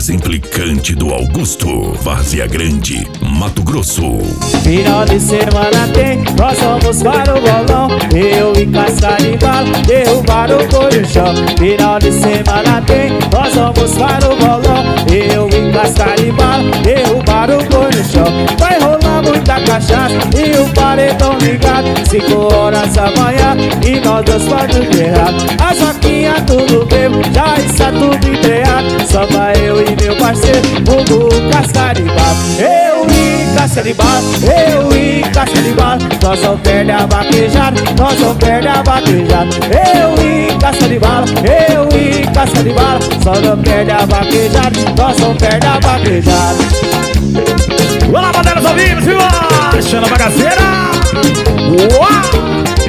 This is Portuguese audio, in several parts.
mais implicante do Augusto. Várzea Grande, Mato Grosso. Final de semana tem, nós vamos para o bolão. Eu e Casca de Bala, derrubar o boi no chão. Final de semana tem, nós vamos para o bolão. Eu e Casca de Bala, derrubar o boi no chão. Vai rolar muita cachaça e o paredão ligado. 5 horas da manhã e nós dois vamos guerrear. As vaquinhas tudo bebo, já está tudo entreado. Só vai eu e meu parceiro, o Casca de Bala. Eu e Casca de Bala, eu e Casca de Bala. Nós não perde a vaquejada, nós não perde a vaquejada. Eu e Casca de Bala, eu e Casca de Bala. Só não perde a vaquejada, nós não perde a vaquejada. Olá, modelos ao vivo, viu? Chama a bagaceira. Uau!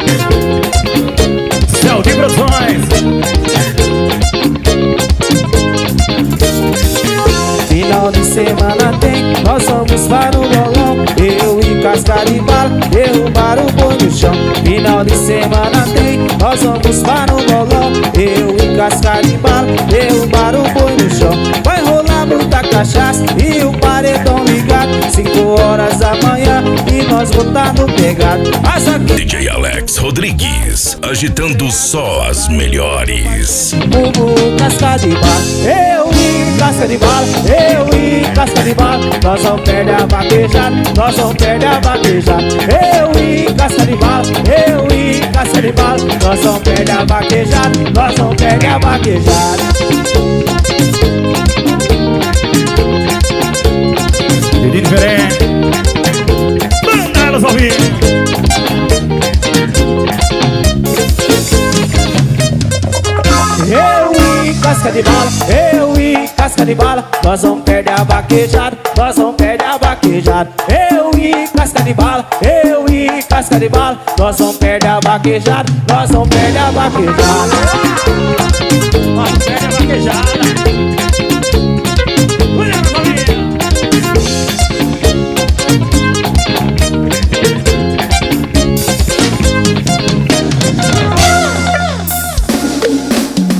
Céu de Produções. Final de semana tem, nós vamos para o bolão. Eu e Casca de Bala, derrubar o boi no chão. Final de semana tem, nós vamos para o bolão. Eu e Casca de Bala, derrubar o boi no chão. Vai rolar muita cachaça e o paredão ligado. 5 horas da manhã e nós botando pegado. DJ Alex Rodrigues, agitando só as melhores. Casca de Bala, eu e Casca de Bala, eu e Casca de Bala. Nós não perde a vaquejada, nós não perde a vaquejada. Eu e Casca de Bala, eu e Casca de Bala. Nós não perde a vaquejada, nós não perde a vaquejada. De diferente. Manda elas ao vivo. Eu e Casca de Bala, eu e Casca de Bala. Nós não perde a vaquejada, nós não perde a vaquejada. Eu e Casca de Bala, eu e Casca de Bala. Nós não perde a vaquejada, nós não perde a vaquejada. Nós perde a vaquejada.